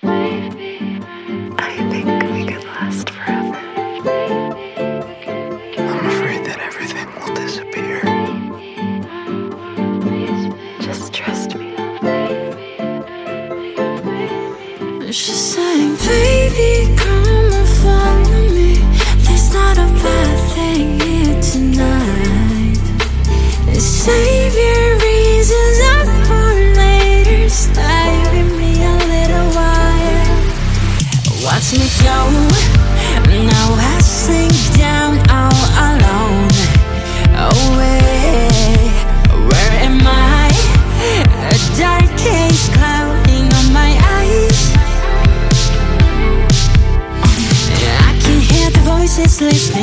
I think we could last forever. I'm afraid that everything will disappear. Just trust me. She's saying, baby, come and follow me. There's not a bad thing here tonight. Save your reasons up for later. Stay with me a little while. Watch me go. Now I sink down all alone. Away. Where am I? A dark haze clouding on my eyes. I can hear the voices listen.